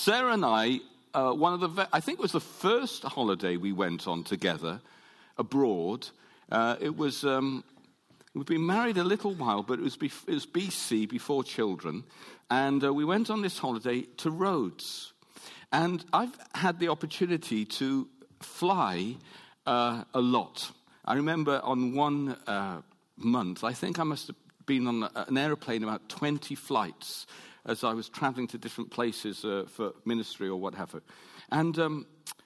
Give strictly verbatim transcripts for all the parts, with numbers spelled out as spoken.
Sarah and I, uh, one of the, ve- I think it was the first holiday we went on together abroad. Uh, it was, um, we'd been married a little while, but it was, bef- it was B C, before children. And uh, we went on this holiday to Rhodes. And I've had the opportunity to fly uh, a lot. I remember on one uh, month, I think I must have been on an aeroplane about twenty flights as I was traveling to different places uh, for ministry or whatever. And um,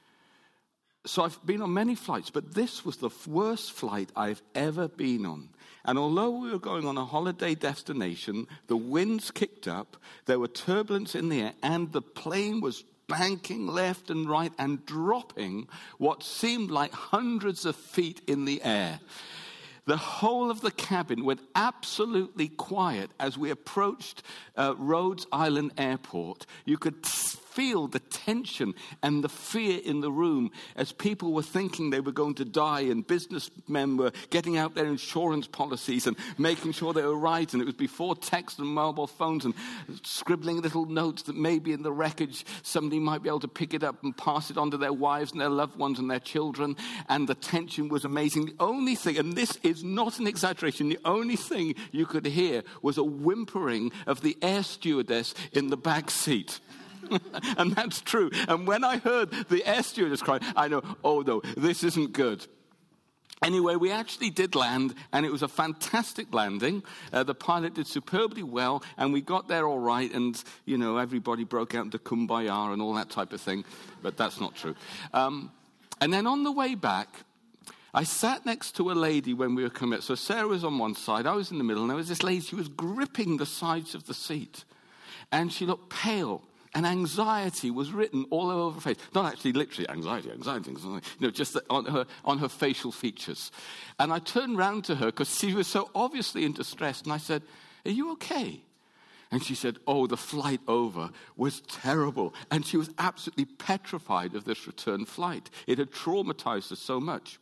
so I've been on many flights, but this was the worst flight I've ever been on. And although we were going on a holiday destination, the winds kicked up, there were turbulence in the air, and the plane was banking left and right and dropping what seemed like hundreds of feet in the air. The whole of the cabin went absolutely quiet as we approached uh, Rhodes Island Airport. You could feel the tension and the fear in the room as people were thinking they were going to die, and businessmen were getting out their insurance policies and making sure they were right. And it was before text and mobile phones, and scribbling little notes that maybe in the wreckage somebody might be able to pick it up and pass it on to their wives and their loved ones and their children. And the tension was amazing. The only thing, and this is not an exaggeration, the only thing you could hear was a whimpering of the air stewardess in the back seat. And that's true. And when I heard the air stewardess cry, I know, oh no, this isn't good. Anyway, we actually did land, and it was a fantastic landing. Uh, the pilot did superbly well, and we got there all right, and, you know, everybody broke out into kumbaya and all that type of thing, but that's not true. Um, and then on the way back, I sat next to a lady when we were coming. So Sarah was on one side, I was in the middle, and there was this lady, she was gripping the sides of the seat, and she looked pale. And anxiety was written all over her face. Not actually literally anxiety, anxiety, anxiety. You know, just on her, on her facial features. And I turned round to her because she was so obviously in distress. And I said, are you okay? And she said, oh, the flight over was terrible. And she was absolutely petrified of this return flight. It had traumatized her so much.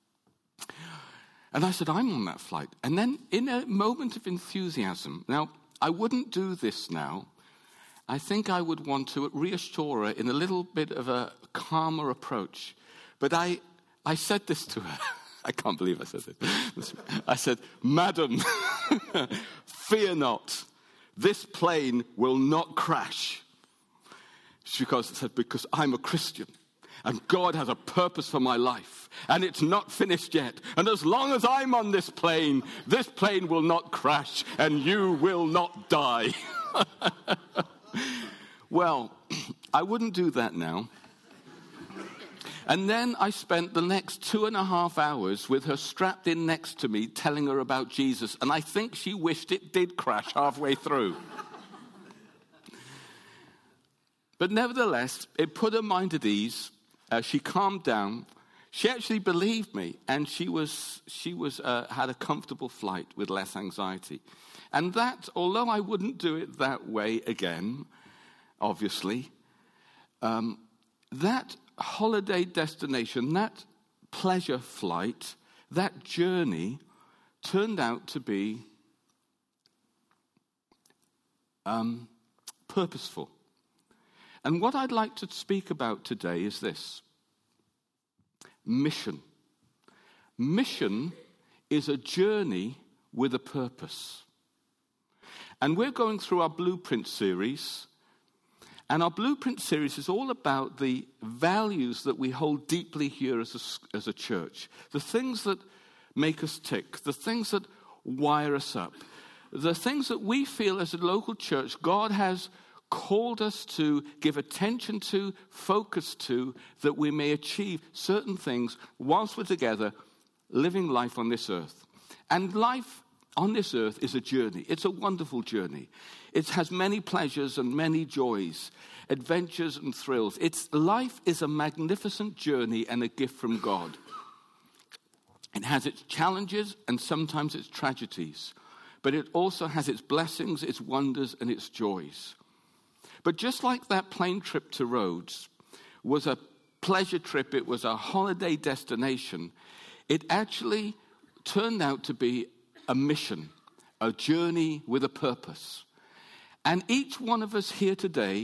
And I said, I'm on that flight. And then in a moment of enthusiasm, now, I wouldn't do this now. I think I would want to reassure her in a little bit of a calmer approach. But I, I said this to her. I can't believe I said this. I said, Madam, fear not. This plane will not crash. Because I said, because I'm a Christian. And God has a purpose for my life. And it's not finished yet. And as long as I'm on this plane, this plane will not crash. And you will not die. Well, I wouldn't do that now. And then I spent the next two and a half hours with her strapped in next to me, telling her about Jesus. And I think she wished it did crash halfway through. But nevertheless, it put her mind at ease. Uh, she calmed down. She actually believed me, and she was she was uh, had a comfortable flight with less anxiety. And that, although I wouldn't do it that way again, obviously, um, that holiday destination, that pleasure flight, that journey turned out to be um, purposeful. And what I'd like to speak about today is this: mission. Mission is a journey with a purpose. And we're going through our Blueprint series. And our Blueprint series is all about the values that we hold deeply here as a, as a church. The things that make us tick. The things that wire us up. The things that we feel as a local church God has called us to give attention to, focus to, that we may achieve certain things whilst we're together living life on this earth. And life on this earth is a journey. It's a wonderful journey. It has many pleasures and many joys, adventures and thrills. It's life is a magnificent journey and a gift from God. It has its challenges and sometimes its tragedies, but it also has its blessings, its wonders, and its joys. But just like that plane trip to Rhodes was a pleasure trip, it was a holiday destination, it actually turned out to be a mission, a journey with a purpose. And each one of us here today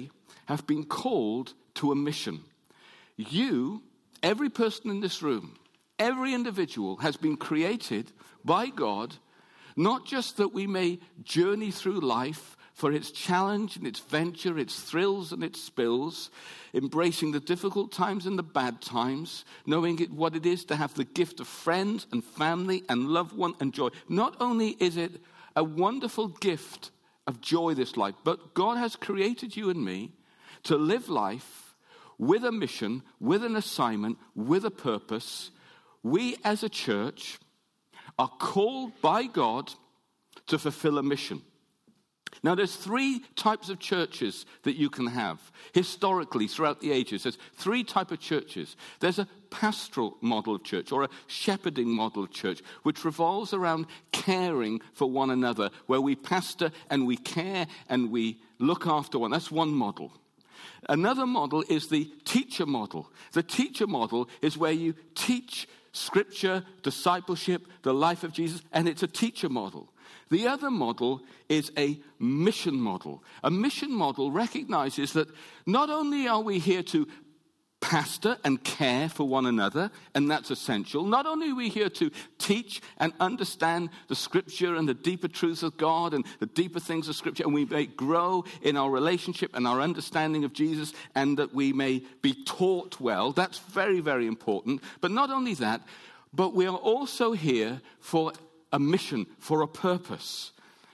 have been called to a mission. You, every person in this room, every individual has been created by God, not just that we may journey through life for its challenge and its venture, its thrills and its spills, embracing the difficult times and the bad times, knowing it, what it is to have the gift of friends and family and loved one and joy. Not only is it a wonderful gift of joy, this life, but God has created you and me to live life with a mission, with an assignment, with a purpose. We as a church are called by God to fulfill a mission. Now, there's three types of churches that you can have. Historically, throughout the ages, there's three types of churches. There's a pastoral model of church, or a shepherding model of church, which revolves around caring for one another, where we pastor and we care and we look after one. That's one model. Another model is the teacher model. The teacher model is where you teach Scripture, discipleship, the life of Jesus, and it's a teacher model. The other model is a mission model. A mission model recognizes that not only are we here to pastor and care for one another, and that's essential. Not only are we here to teach and understand the Scripture and the deeper truths of God and the deeper things of Scripture, and we may grow in our relationship and our understanding of Jesus, and that we may be taught well. That's very, very important. But not only that, but we are also here for a mission, for a purpose.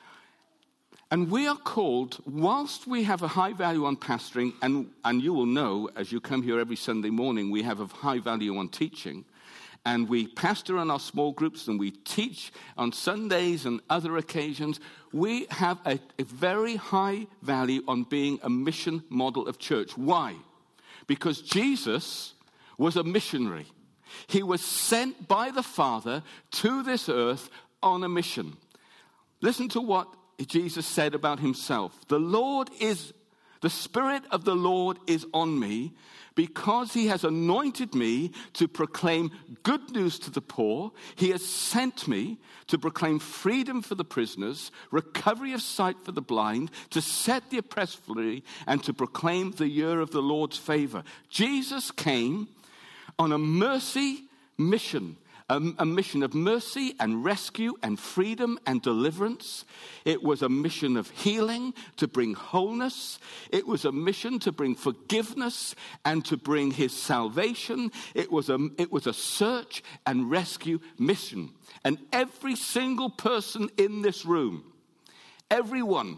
And we are called, whilst we have a high value on pastoring, and, and you will know as you come here every Sunday morning, we have a high value on teaching, and we pastor in our small groups, and we teach on Sundays and other occasions. We have a, a very high value on being a mission model of church. Why? Because Jesus was a missionary. He was sent by the Father to this earth on a mission. Listen to what Jesus said about himself. The Lord is, the Spirit of the Lord is on me, because he has anointed me to proclaim good news to the poor. He has sent me to proclaim freedom for the prisoners, recovery of sight for the blind, to set the oppressed free, and to proclaim the year of the Lord's favor. Jesus came on a mercy mission. A, a mission of mercy and rescue and freedom and deliverance. It was a mission of healing, to bring wholeness. It was a mission to bring forgiveness and to bring his salvation. It was a, it was a search and rescue mission. And every single person in this room, everyone,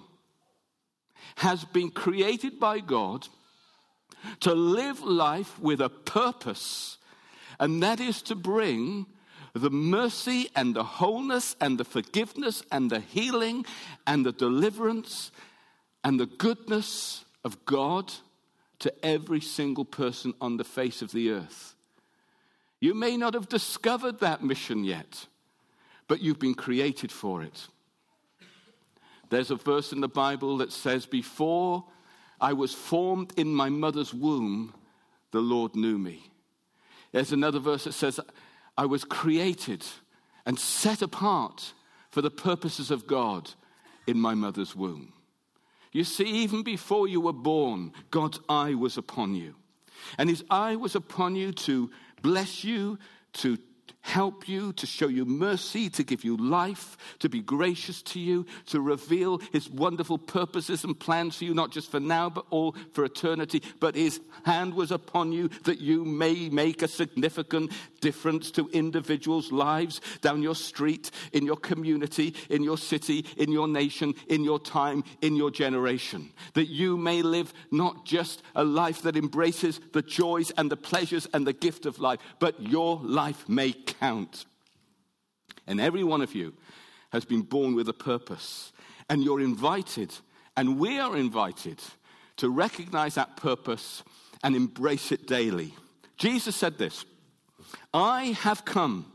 has been created by God to live life with a purpose, and that is to bring the mercy and the wholeness and the forgiveness and the healing and the deliverance and the goodness of God to every single person on the face of the earth. You may not have discovered that mission yet, but you've been created for it. There's a verse in the Bible that says, before I was formed in my mother's womb, the Lord knew me. There's another verse that says, I was created and set apart for the purposes of God in my mother's womb. You see, even before you were born, God's eye was upon you. And his eye was upon you to bless you, to help you, to show you mercy, to give you life, to be gracious to you, to reveal his wonderful purposes and plans for you, not just for now, but all for eternity. But his hand was upon you that you may make a significant difference to individuals' lives down your street, in your community, in your city, in your nation, in your time, in your generation. That you may live not just a life that embraces the joys and the pleasures and the gift of life, but your life may count. And every one of you has been born with a purpose. And you're invited, and we are invited, to recognize that purpose and embrace it daily. Jesus said this, I have come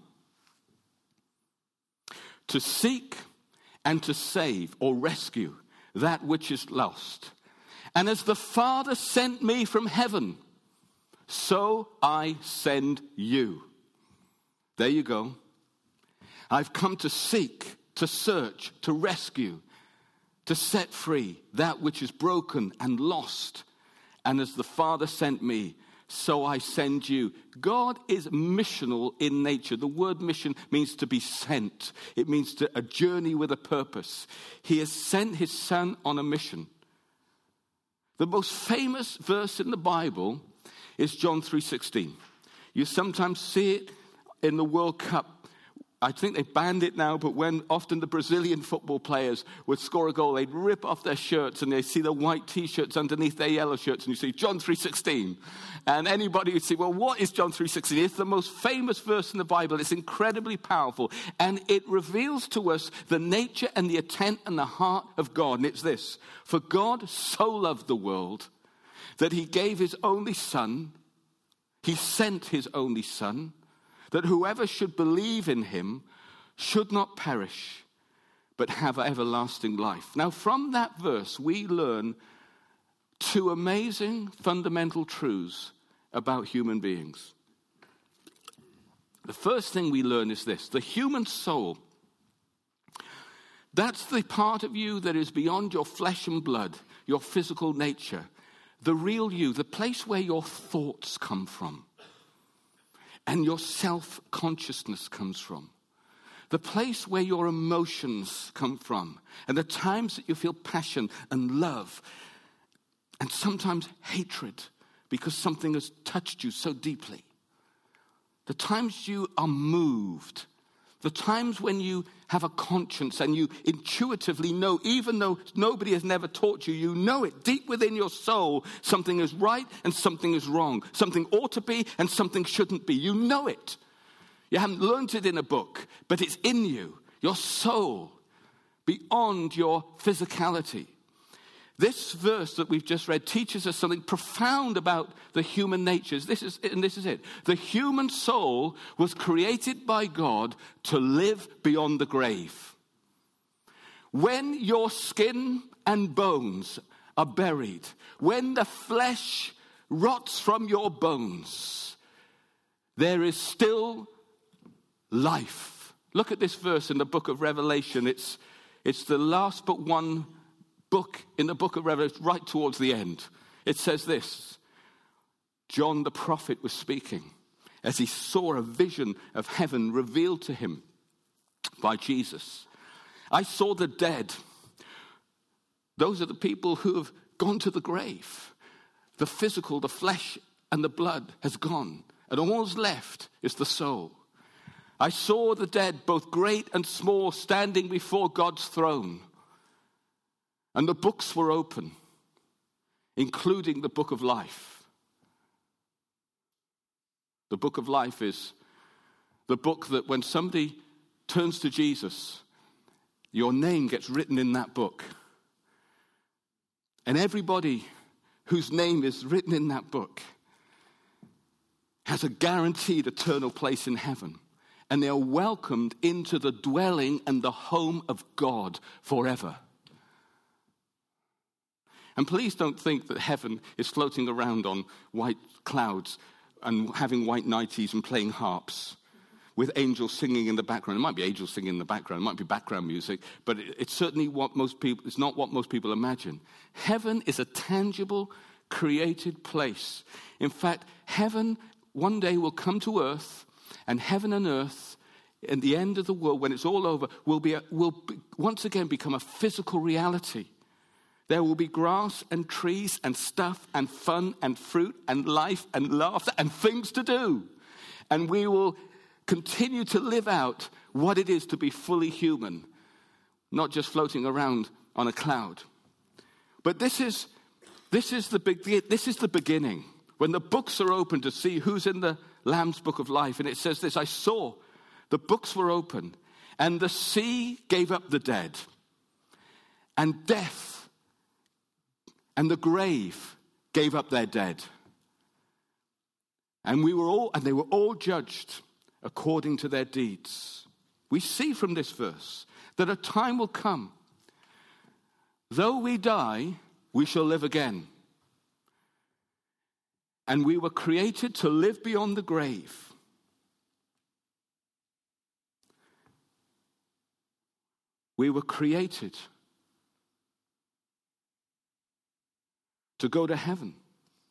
to seek and to save or rescue that which is lost. And as the Father sent me from heaven, so I send you. There you go. I've come to seek, to search, to rescue, to set free that which is broken and lost. And as the Father sent me, so I send you. God is missional in nature. The word mission means to be sent. It means to a journey with a purpose. He has sent his Son on a mission. The most famous verse in the Bible is John three sixteen. You sometimes see it in the World Cup. I think they banned it now, but when often the Brazilian football players would score a goal, they'd rip off their shirts and they'd see the white T-shirts underneath their yellow shirts, and you see John three sixteen. And anybody would say, well, what is John three sixteen? It's the most famous verse in the Bible. It's incredibly powerful, and it reveals to us the nature and the intent and the heart of God. And it's this: for God so loved the world that he gave his only Son, he sent his only Son, that whoever should believe in him should not perish, but have everlasting life. Now, from that verse, we learn two amazing fundamental truths about human beings. The first thing we learn is this: the human soul, that's the part of you that is beyond your flesh and blood, your physical nature, the real you, the place where your thoughts come from. And your self-consciousness comes from. The place where your emotions come from. And the times that you feel passion and love. And sometimes hatred because something has touched you so deeply. The times you are moved. The times when you have a conscience and you intuitively know, even though nobody has never taught you, you know it deep within your soul, something is right and something is wrong. Something ought to be and something shouldn't be. You know it. You haven't learned it in a book, but it's in you, your soul, beyond your physicality. This verse that we've just read teaches us something profound about the human natures. This is, and this is it. The human soul was created by God to live beyond the grave. When your skin and bones are buried, when the flesh rots from your bones, there is still life. Look at this verse in the book of Revelation. It's, it's the last but one book in the book of Revelation, right towards the end. It says this: John the prophet was speaking as he saw a vision of heaven revealed to him by Jesus. I saw the dead. Those are the people who have gone to the grave. The physical, the flesh and the blood has gone, and all's left is the soul. I saw the dead, both great and small, standing before God's throne. And the books were open, including the book of life. The book of life is the book that when somebody turns to Jesus, your name gets written in that book. And everybody whose name is written in that book has a guaranteed eternal place in heaven. And they are welcomed into the dwelling and the home of God forever. And please don't think that heaven is floating around on white clouds and having white nighties and playing harps with angels singing in the background. It might be angels singing in the background. It might be background music, but it's certainly what most people, it's not what most people imagine. Heaven is a tangible, created place. In fact, heaven one day will come to earth, and heaven and earth, in the end of the world, when it's all over, will be a, will be, once again become a physical reality. There will be grass and trees and stuff and fun and fruit and life and laughter and things to do. And we will continue to live out what it is to be fully human, not just floating around on a cloud. But this is this is the big this is the beginning. When the books are open to see who's in the Lamb's book of life, and it says this: I saw the books were open, and the sea gave up the dead, and death and the grave gave up their dead. And we were all, and they were all judged according to their deeds. We see from this verse that a time will come. Though we die, we shall live again. And we were created to live beyond the grave. We were created to go to heaven.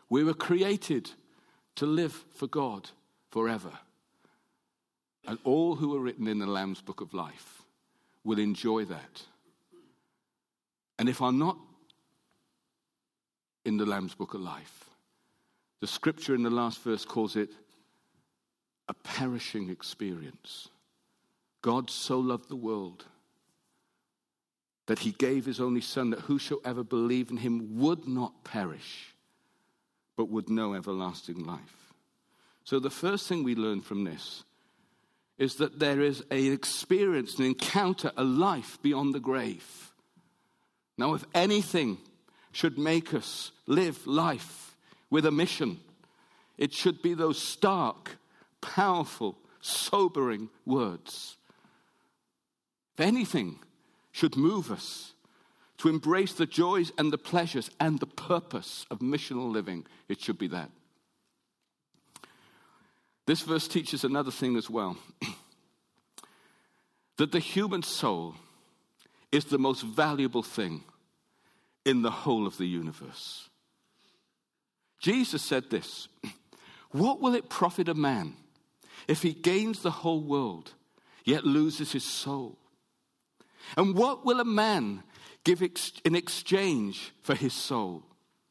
We were created to live for God forever. And all who are written in the Lamb's Book of Life will enjoy that. And if I'm not in the Lamb's Book of Life, the scripture in the last verse calls it a perishing experience. God so loved the world that he gave his only son, that whosoever believe in him would not perish, but would know everlasting life. So the first thing we learn from this is that there is an experience, an encounter, a life beyond the grave. Now, if anything should make us live life with a mission, it should be those stark, powerful, sobering words. If anything should move us to embrace the joys and the pleasures and the purpose of missional living, it should be that. This verse teaches another thing as well. That the human soul is the most valuable thing in the whole of the universe. Jesus said this, "What will it profit a man if he gains the whole world, yet loses his soul? And what will a man give ex- in exchange for his soul?"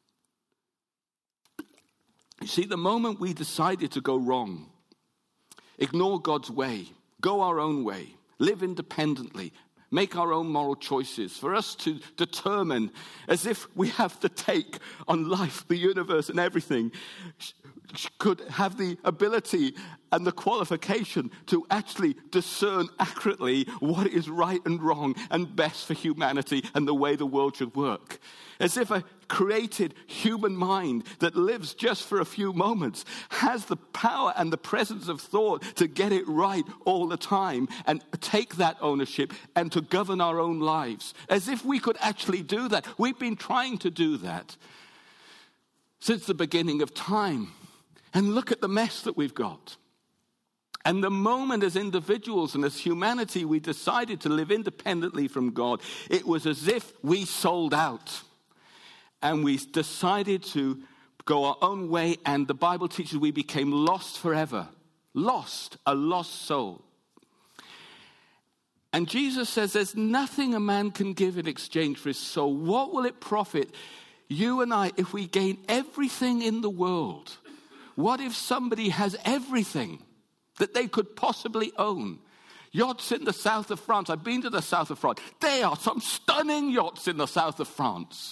You see, the moment we decided to go wrong, ignore God's way, go our own way, live independently, make our own moral choices, for us to determine as if we have the take on life, the universe, and everything, could have the ability and the qualification to actually discern accurately what is right and wrong and best for humanity and the way the world should work. As if a created human mind that lives just for a few moments has the power and the presence of thought to get it right all the time and take that ownership and to govern our own lives. As if we could actually do that. We've been trying to do that since the beginning of time. And look at the mess that we've got. And the moment as individuals and as humanity we decided to live independently from God, it was as if we sold out. And we decided to go our own way, and the Bible teaches we became lost forever. Lost, a lost soul. And Jesus says there's nothing a man can give in exchange for his soul. What will it profit you and I if we gain everything in the world? What if somebody has everything that they could possibly own? Yachts in the south of France. I've been to the south of France. There are some stunning yachts in the south of France.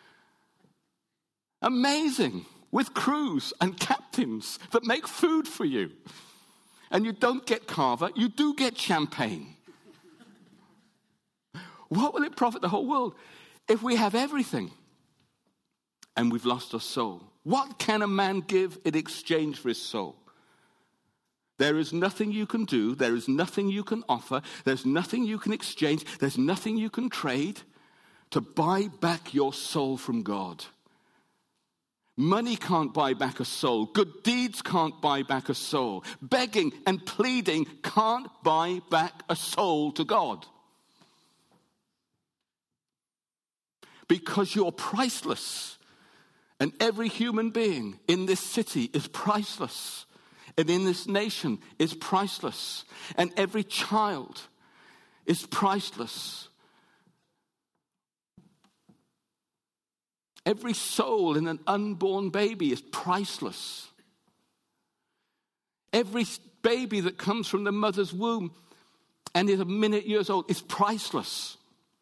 Amazing. With crews and captains that make food for you. And you don't get Carver, you do get champagne. What will it profit the whole world if we have everything and we've lost our soul? What can a man give in exchange for his soul? There is nothing you can do. There is nothing you can offer. There's nothing you can exchange. There's nothing you can trade to buy back your soul from God. Money can't buy back a soul. Good deeds can't buy back a soul. Begging and pleading can't buy back a soul to God. Because you're priceless. And every human being in this city is priceless. And in this nation is priceless. And every child is priceless. Every soul in an unborn baby is priceless. Every baby that comes from the mother's womb and is a minute years old is priceless.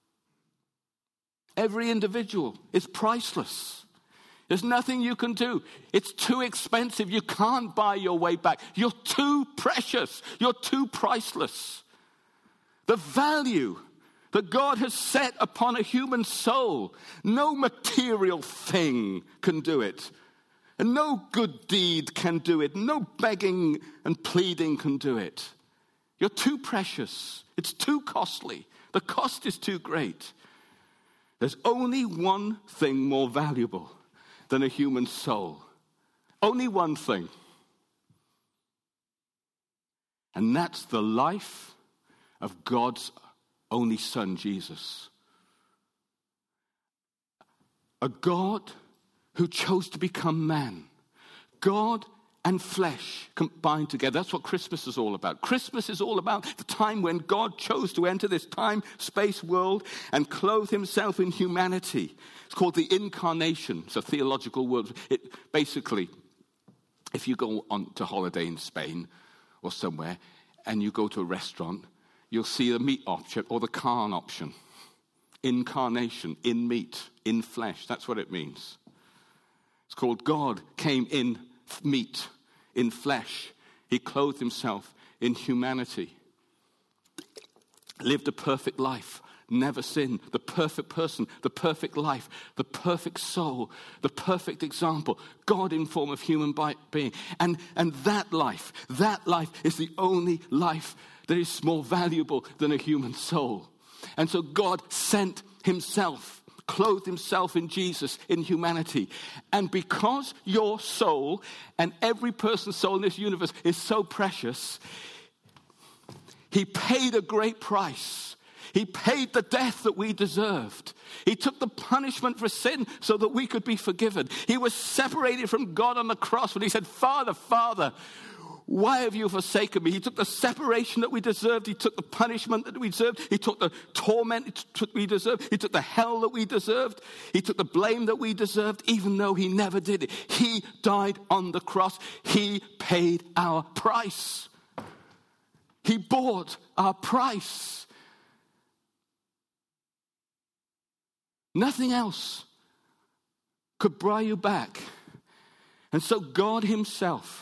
Every individual is priceless. There's nothing you can do. It's too expensive. You can't buy your way back. You're too precious. You're too priceless. The value that God has set upon a human soul, no material thing can do it. And no good deed can do it. No begging and pleading can do it. You're too precious. It's too costly. The cost is too great. There's only one thing more valuable than a human soul. Only one thing. And that's the life of God's only Son, Jesus. A God who chose to become man. God and flesh combined together. That's what Christmas is all about. Christmas is all about the time when God chose to enter this time-space world and clothe himself in humanity. It's called the incarnation. It's a theological word. It basically, if you go on to holiday in Spain or somewhere and you go to a restaurant, you'll see the meat option or the carne option. Incarnation, in meat, in flesh. That's what it means. It's called God came in meat, in flesh. He clothed himself in humanity. Lived a perfect life, never sinned. The perfect person, the perfect life, the perfect soul, the perfect example. God in form of human being. And, and that life, that life is the only life that is more valuable than a human soul. And so God sent himself, clothed himself in Jesus, in humanity. And because your soul and every person's soul in this universe is so precious, he paid a great price. He paid the death that we deserved. He took the punishment for sin so that we could be forgiven. He was separated from God on the cross when he said, Father, Father, why have you forsaken me? He took the separation that we deserved. He took the punishment that we deserved. He took the torment that we deserved. He took the hell that we deserved. He took the blame that we deserved, even though he never did it. He died on the cross. He paid our price. He bought our price. Nothing else could buy you back. And so God himself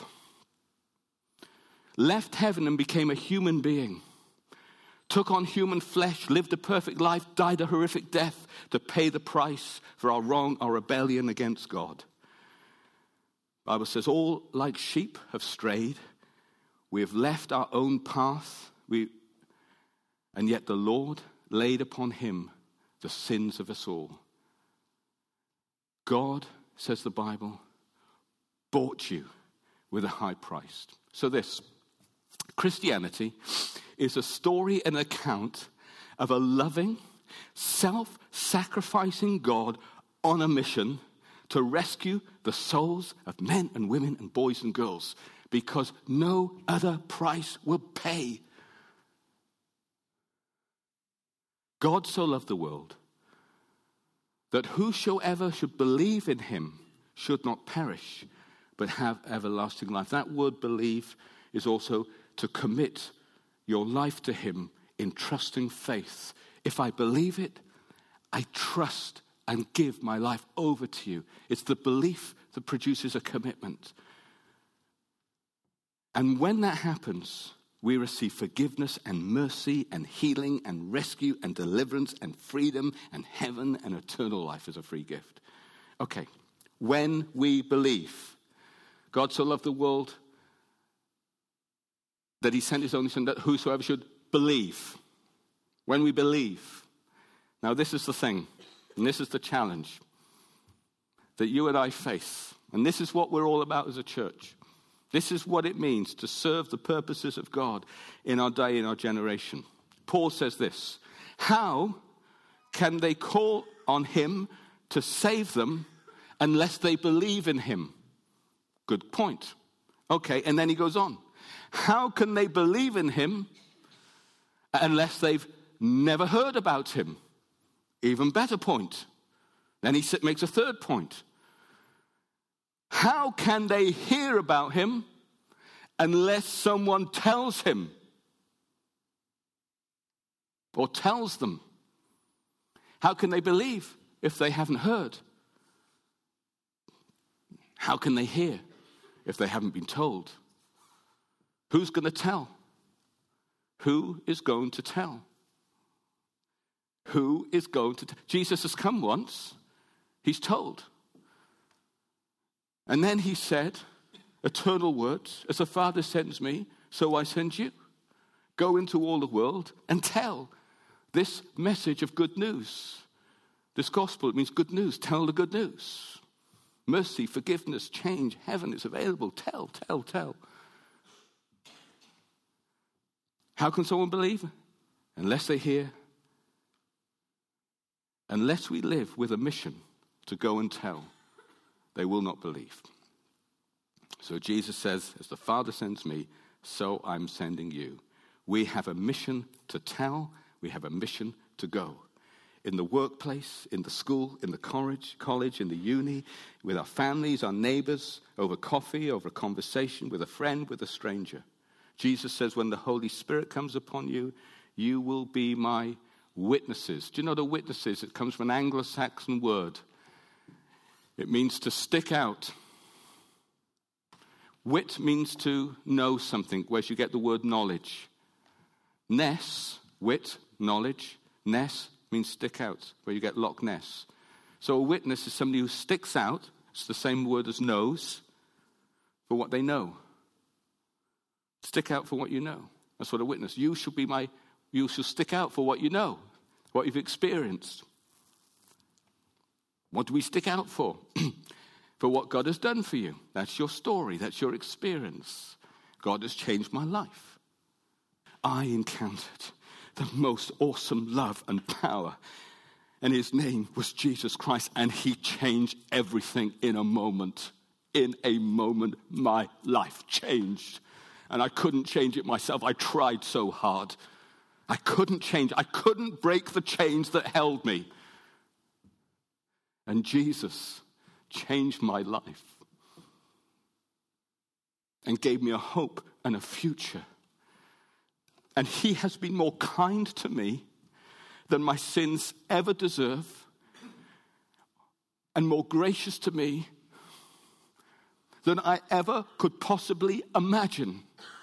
left heaven and became a human being, took on human flesh, lived a perfect life, died a horrific death to pay the price for our wrong, our rebellion against God. The Bible says, all like sheep have strayed. We have left our own path. We, and yet the Lord laid upon him the sins of us all. God, says the Bible, bought you with a high price. So this, Christianity is a story and account of a loving, self-sacrificing God on a mission to rescue the souls of men and women and boys and girls, because no other price will pay. God so loved the world that whosoever should believe in him should not perish, but have everlasting life. That word believe is also to commit your life to him in trusting faith. If I believe it, I trust and give my life over to you. It's the belief that produces a commitment. And when that happens, we receive forgiveness and mercy and healing and rescue and deliverance and freedom and heaven and eternal life as a free gift. Okay, when we believe, God so loved the world that he sent his only son, that whosoever should believe. When we believe. Now this is the thing, and this is the challenge that you and I face. And this is what we're all about as a church. This is what it means to serve the purposes of God in our day, in our generation. Paul says this, how can they call on him to save them unless they believe in him? Good point. Okay, and then he goes on. How can they believe in him unless they've never heard about him? Even better point. Then he makes a third point. How can they hear about him unless someone tells him or tells them? How can they believe if they haven't heard? How can they hear if they haven't been told? Who's going to tell? Who is going to tell? Who is going to tell? Jesus has come once. He's told. And then he said, eternal words, as the Father sends me, so I send you. Go into all the world and tell this message of good news. This gospel, it means good news. Tell the good news. Mercy, forgiveness, change, heaven is available. Tell, tell, tell. How can someone believe? Unless they hear. Unless we live with a mission to go and tell. they will not believe. So Jesus says, as the Father sends me, so I'm sending you. We have a mission to tell. We have a mission to go. In the workplace, in the school, in the college, college, in the uni, with our families, our neighbors, over coffee, over a conversation, with a friend, with a stranger. Jesus says, when the Holy Spirit comes upon you, you will be my witnesses. Do you know the witnesses? It comes from an Anglo-Saxon word. It means to stick out. Wit means to know something, where you get the word knowledge. Ness, wit, knowledge. Ness means stick out, where you get Loch Ness. So a witness is somebody who sticks out. It's the same word as knows, for what they know. Stick out for what you know. That's what a witness. You shall be my, you shall stick out for what you know, what you've experienced. What do we stick out for? For what God has done for you. That's your story. That's your experience. God has changed my life. I encountered the most awesome love and power. And his name was Jesus Christ. And he changed everything in a moment. In a moment, my life changed. And I couldn't change it myself. I tried so hard. I couldn't change. I couldn't break the chains that held me. And Jesus changed my life and gave me a hope and a future. And he has been more kind to me than my sins ever deserve, and more gracious to me than I ever could possibly imagine.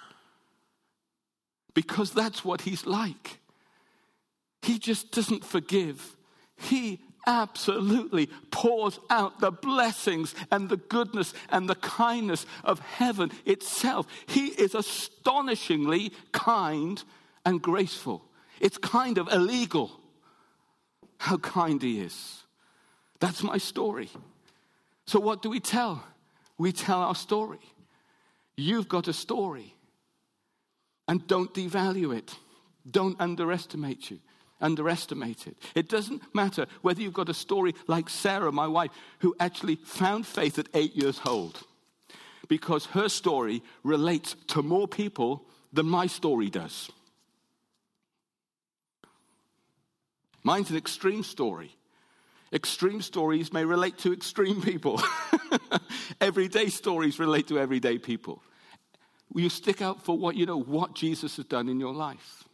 Because that's what he's like. He just doesn't forgive. He absolutely pours out the blessings and the goodness and the kindness of heaven itself. He is astonishingly kind and graceful. It's kind of illegal how kind he is. That's my story. So what do we tell? We tell our story. You've got a story. And don't devalue it. Don't underestimate you. Underestimate it. It doesn't matter whether you've got a story like Sarah, my wife, who actually found faith at eight years old. Because her story relates to more people than my story does. Mine's an extreme story. Extreme stories may relate to extreme people. Everyday stories relate to everyday people. You stick out for what you know, what Jesus has done in your life.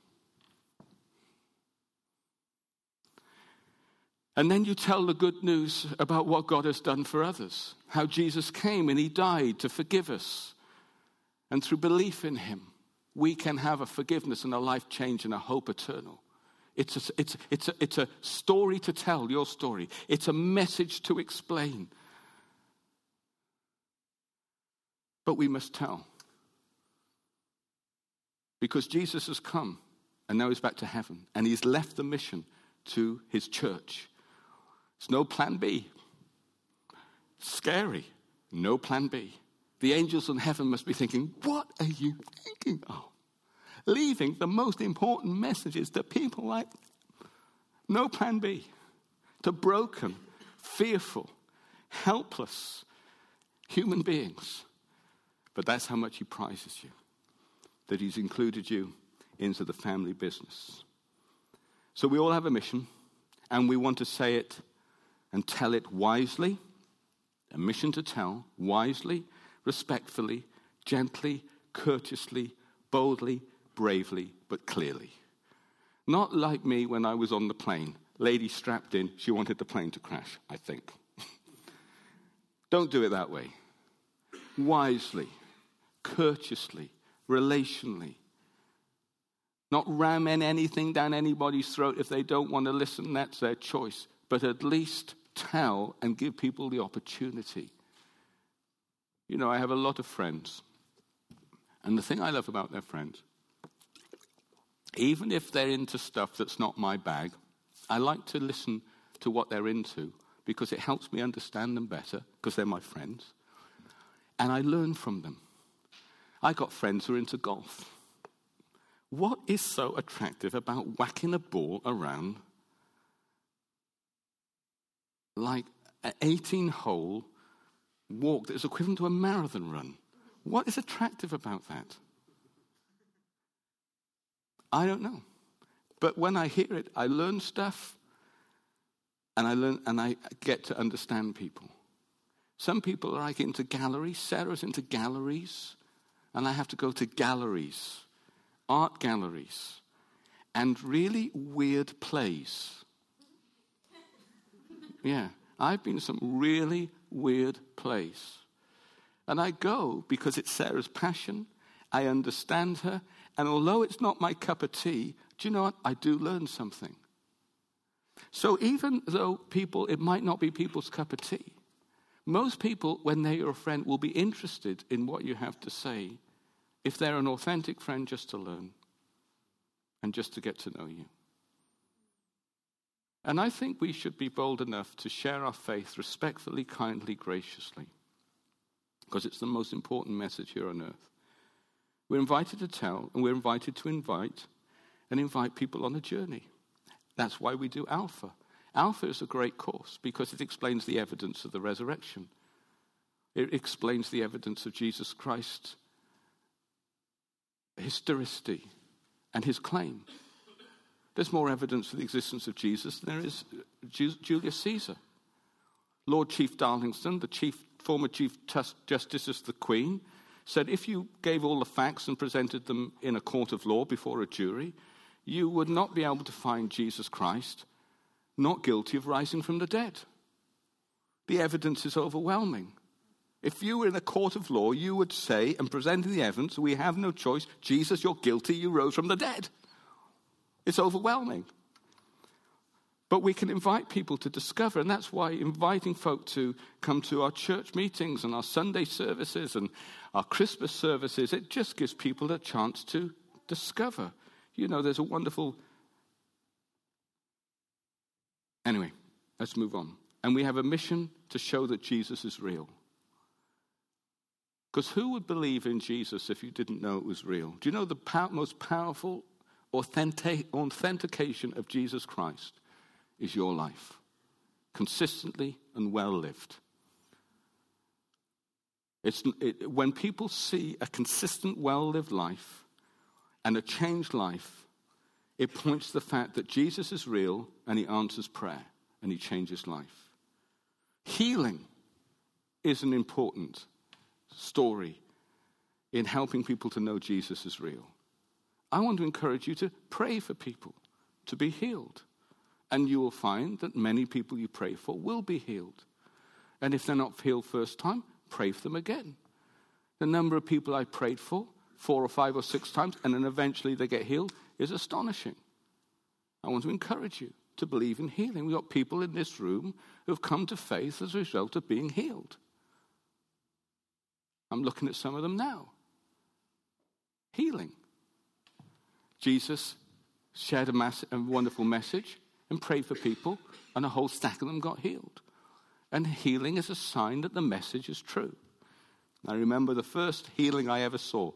And then you tell the good news about what God has done for others. How Jesus came and he died to forgive us. And through belief in him, we can have a forgiveness and a life change and a hope eternal. It's a, it's, it's, a, it's a story to tell, your story. It's a message to explain. But we must tell. Because Jesus has come and now he's back to heaven. And he's left the mission to his church. There's no plan B. Scary. No plan B. The angels in heaven must be thinking, what are you thinking of? Leaving the most important messages to people like no plan B. To broken, fearful, helpless human beings. But that's how much he prizes you. That he's included you into the family business. So we all have a mission, and we want to say it and tell it wisely. A mission to tell wisely, respectfully, gently, courteously, boldly, bravely, but clearly. Not like me when I was on the plane. Lady strapped in, she wanted the plane to crash, I think. Don't do it that way. Wisely, courteously, relationally. Not ramming anything down anybody's throat. If they don't want to listen, that's their choice. But at least tell and give people the opportunity. You know, I have a lot of friends. And the thing I love about their friends, even if they're into stuff that's not my bag, I like to listen to what they're into because it helps me understand them better because they're my friends. And I learn from them. I got friends who are into golf. What is so attractive about whacking a ball around like an eighteen-hole walk that is equivalent to a marathon run. What is attractive about that? I don't know. But when I hear it, I learn stuff, and I learn and I get to understand people. Some people are like into galleries. Sarah's into galleries, and I have to go to galleries, art galleries, and really weird plays. Yeah, I've been to some really weird plays. And I go because it's Sarah's passion. I understand her. And although it's not my cup of tea, do you know what? I do learn something. So even though people, it might not be people's cup of tea, most people, when they're your friend, will be interested in what you have to say if they're an authentic friend, just to learn and just to get to know you. And I think we should be bold enough to share our faith respectfully, kindly, graciously, because it's the most important message here on earth. We're invited to tell, and we're invited to invite, and invite people on a journey. That's why we do Alpha. Alpha is a great course because it explains the evidence of the resurrection. It explains the evidence of Jesus Christ, historicity, and his claim. There's more evidence of the existence of Jesus than there is Julius Caesar. Lord Chief Darlington, the chief, former Chief Justice of the Queen, said if you gave all the facts and presented them in a court of law before a jury, you would not be able to find Jesus Christ not guilty of rising from the dead. The evidence is overwhelming. If you were in a court of law, you would say, and presenting the evidence, we have no choice, Jesus, you're guilty, you rose from the dead. It's overwhelming. But we can invite people to discover, and that's why inviting folk to come to our church meetings and our Sunday services and our Christmas services, it just gives people a chance to discover. You know, there's a wonderful... Anyway, let's move on. And we have a mission to show that Jesus is real. Because who would believe in Jesus if you didn't know it was real? Do you know the pow- most powerful authentic- authentication of Jesus Christ is your life, consistently and well lived? It's it, when people see a consistent, well-lived life and a changed life, it points to the fact that Jesus is real and he answers prayer and he changes life. Healing is an important story in helping people to know Jesus is real. I want to encourage you to pray for people to be healed. And you will find that many people you pray for will be healed. And if they're not healed first time, pray for them again. The number of people I prayed for, four or five or six times, and then eventually they get healed, is astonishing. I want to encourage you to believe in healing. We've got people in this room who have come to faith as a result of being healed. I'm looking at some of them now. Healing. Jesus shared a, mass- a wonderful message and prayed for people, and a whole stack of them got healed. And healing is a sign that the message is true. I remember the first healing I ever saw.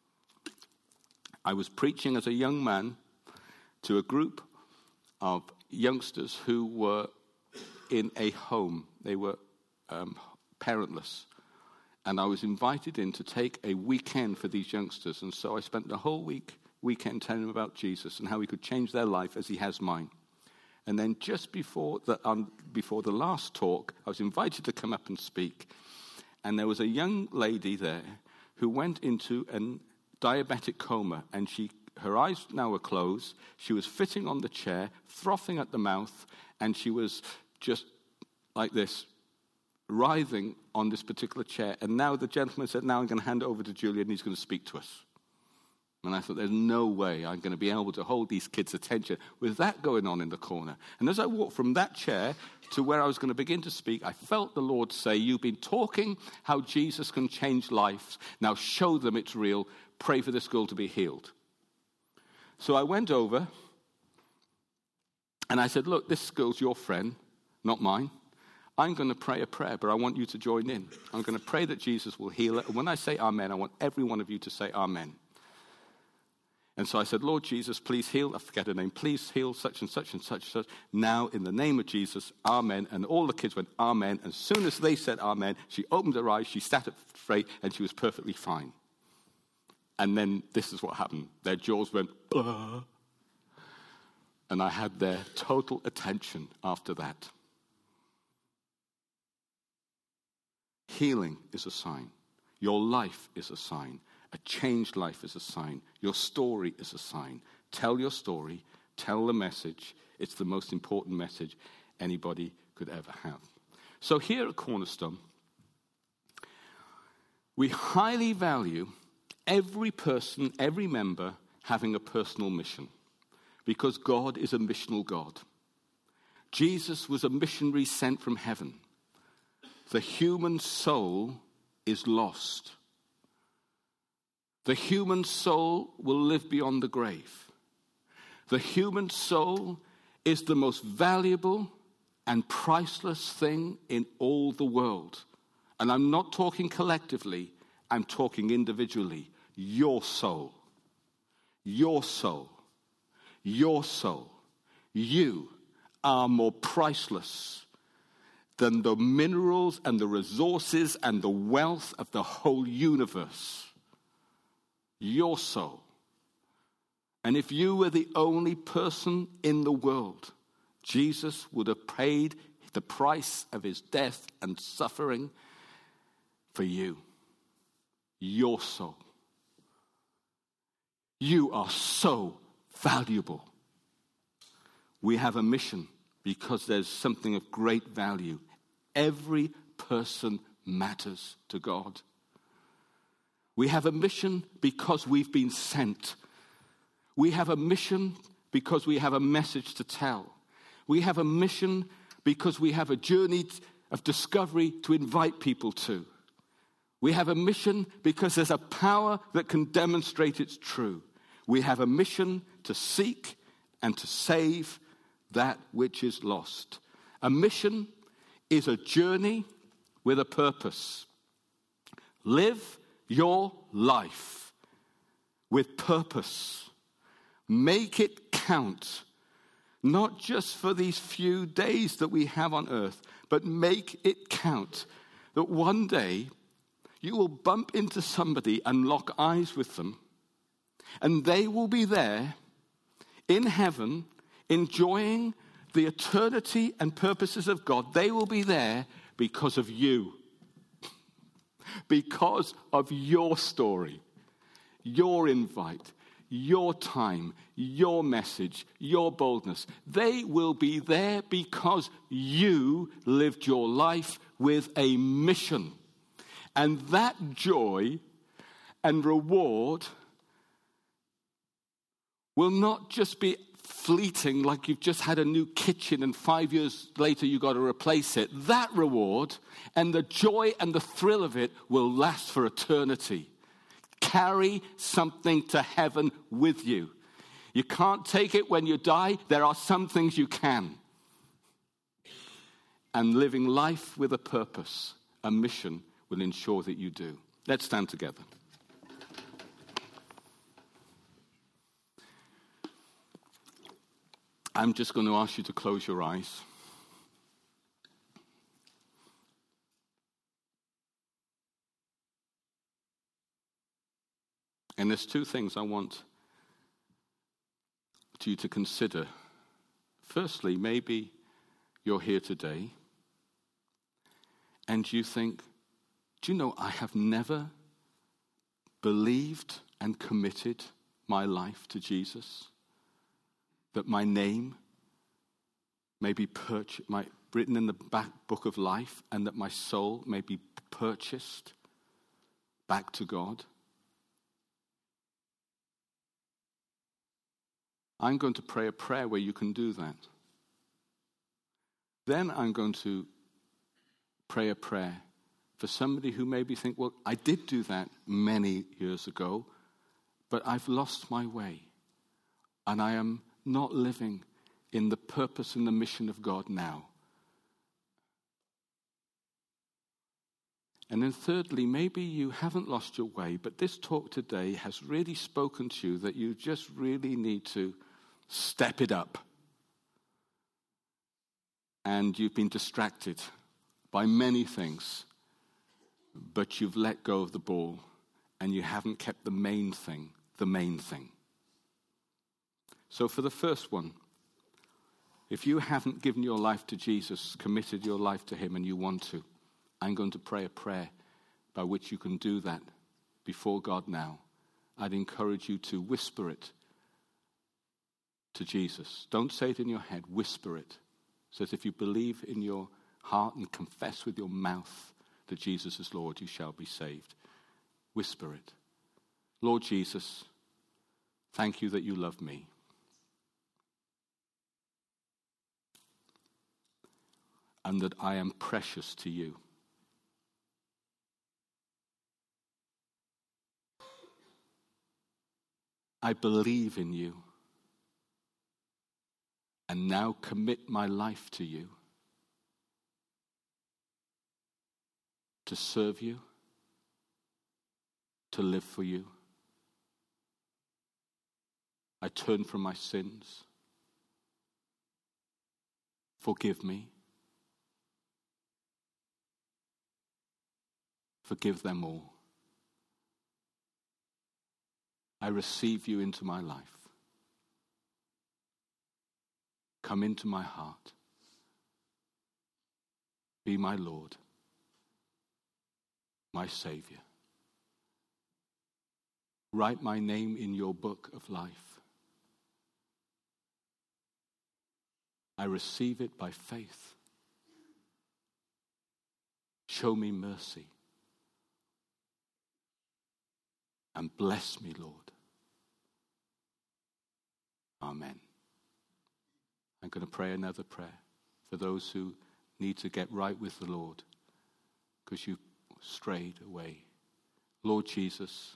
I was preaching as a young man to a group of youngsters who were in a home. They were um, parentless. And I was invited in to take a weekend for these youngsters. And so I spent the whole week, weekend telling them about Jesus and how he could change their life as he has mine. And then just before the, um, before the last talk, I was invited to come up and speak. And there was a young lady there who went into a diabetic coma, and she her eyes now were closed. She was fitting on the chair, frothing at the mouth, and she was just like this, writhing on this particular chair. And now the gentleman said, now I'm going to hand it over to Julian, and he's going to speak to us. And I thought, there's no way I'm going to be able to hold these kids' attention with that going on in the corner. And as I walked from that chair to where I was going to begin to speak, I felt the Lord say, you've been talking how Jesus can change lives. Now show them it's real. Pray for this girl to be healed. So I went over and I said, look, this girl's your friend, not mine. I'm going to pray a prayer, but I want you to join in. I'm going to pray that Jesus will heal her. And when I say amen, I want every one of you to say amen. And so I said, Lord Jesus, please heal. I forget her name. Please heal such and such and such and such. Now, in the name of Jesus, amen. And all the kids went, amen. As soon as they said amen, she opened her eyes, she sat up straight, and she was perfectly fine. And then this is what happened. Their jaws went, ugh. And I had their total attention after that. Healing is a sign. Your life is a sign. A changed life is a sign. Your story is a sign. Tell your story. Tell the message. It's the most important message anybody could ever have. So here at Cornerstone, we highly value every person, every member having a personal mission, because God is a missional God. Jesus was a missionary sent from heaven. The human soul is lost. The human soul will live beyond the grave. The human soul is the most valuable and priceless thing in all the world. And I'm not talking collectively, I'm talking individually. Your soul. Your soul. Your soul. You are more priceless than the minerals and the resources and the wealth of the whole universe. Your soul. And if you were the only person in the world, Jesus would have paid the price of his death and suffering for you. Your soul. You are so valuable. We have a mission because there's something of great value. Every person matters to God. We have a mission because we've been sent. We have a mission because we have a message to tell. We have a mission because we have a journey of discovery to invite people to. We have a mission because there's a power that can demonstrate it's true. We have a mission to seek and to save that which is lost. A mission is a journey with a purpose. Live your life with purpose. Make it count, not just for these few days that we have on earth, but make it count that one day you will bump into somebody and lock eyes with them, and they will be there in heaven enjoying the eternity and purposes of God. They will be there because of you. Because of your story, your invite, your time, your message, your boldness. They will be there because you lived your life with a mission. And that joy and reward will not just be fleeting, like you've just had a new kitchen and five years later you've got to replace it. That reward and the joy and the thrill of it will last for eternity. Carry something to heaven with you. You can't take it when you die. There are some things you can. And living life with a purpose, a mission, will ensure that you do. Let's stand together. I'm just going to ask you to close your eyes. And there's two things I want you to consider. Firstly, maybe you're here today and you think, do you know, I have never believed and committed my life to Jesus? That my name may be purch- my, written in the back book of life, and that my soul may be purchased back to God. I'm going to pray a prayer where you can do that. Then I'm going to pray a prayer for somebody who maybe think, well, I did do that many years ago, but I've lost my way, and I am not living in the purpose and the mission of God now. And then thirdly, maybe you haven't lost your way, but this talk today has really spoken to you that you just really need to step it up. And you've been distracted by many things, but you've let go of the ball and you haven't kept the main thing, the main thing. So for the first one, if you haven't given your life to Jesus, committed your life to him, and you want to, I'm going to pray a prayer by which you can do that before God now. I'd encourage you to whisper it to Jesus. Don't say it in your head, whisper it. So that if you believe in your heart and confess with your mouth that Jesus is Lord, you shall be saved. Whisper it. Lord Jesus, thank you that you love me. And that I am precious to you. I believe in you. And now commit my life to you. To serve you. To live for you. I turn from my sins. Forgive me. Forgive them all. I receive you into my life. Come into my heart. Be my Lord, my Savior. Write my name in your book of life. I receive it by faith. Show me mercy. And bless me, Lord. Amen. I'm going to pray another prayer for those who need to get right with the Lord because you've strayed away. Lord Jesus,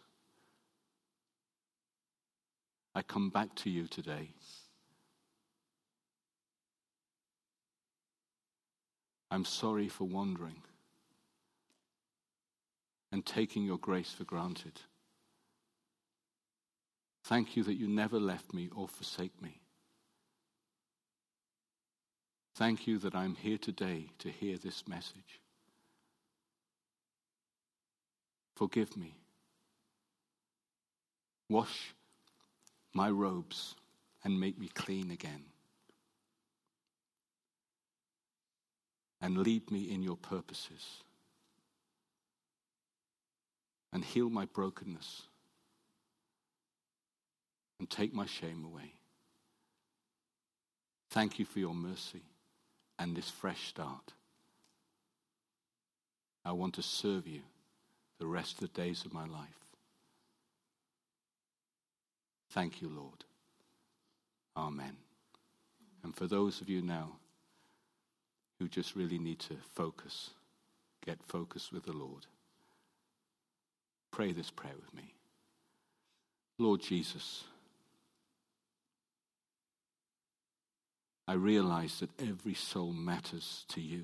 I come back to you today. I'm sorry for wandering and taking your grace for granted. Thank you that you never left me or forsake me. Thank you that I'm here today to hear this message. Forgive me. Wash my robes and make me clean again. And lead me in your purposes. And heal my brokenness. And take my shame away. Thank you for your mercy and this fresh start. I want to serve you the rest of the days of my life. Thank you, Lord. Amen. And for those of you now who just really need to focus, get focused with the Lord, pray this prayer with me. Lord Jesus, I realize that every soul matters to you.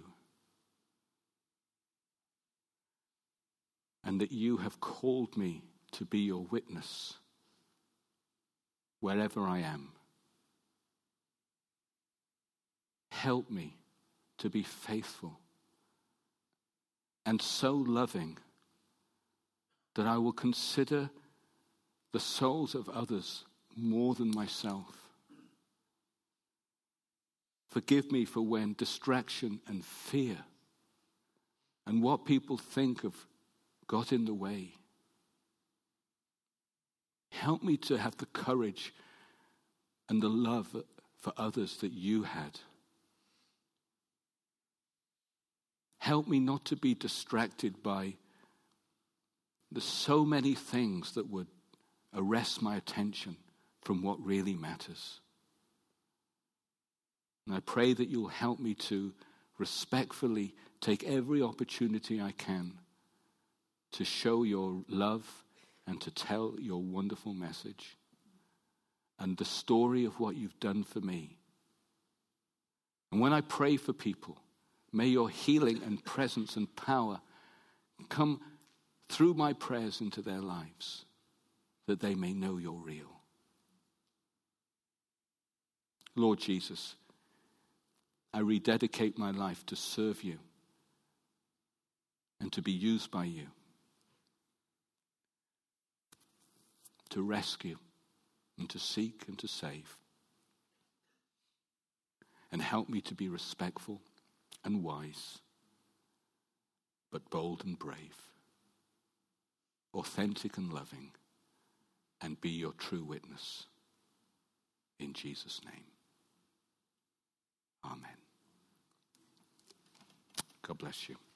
And that you have called me to be your witness wherever I am. Help me to be faithful and so loving that I will consider the souls of others more than myself. Forgive me for when distraction and fear and what people think of got in the way. Help me to have the courage and the love for others that you had. Help me not to be distracted by the so many things that would arrest my attention from what really matters. And I pray that you'll help me to respectfully take every opportunity I can to show your love and to tell your wonderful message and the story of what you've done for me. And when I pray for people, may your healing and presence and power come through my prayers into their lives, that they may know you're real. Lord Jesus, I rededicate my life to serve you and to be used by you, to rescue and to seek and to save. And help me to be respectful and wise, but bold and brave, authentic and loving, and be your true witness. In Jesus' name. Amen. God bless you.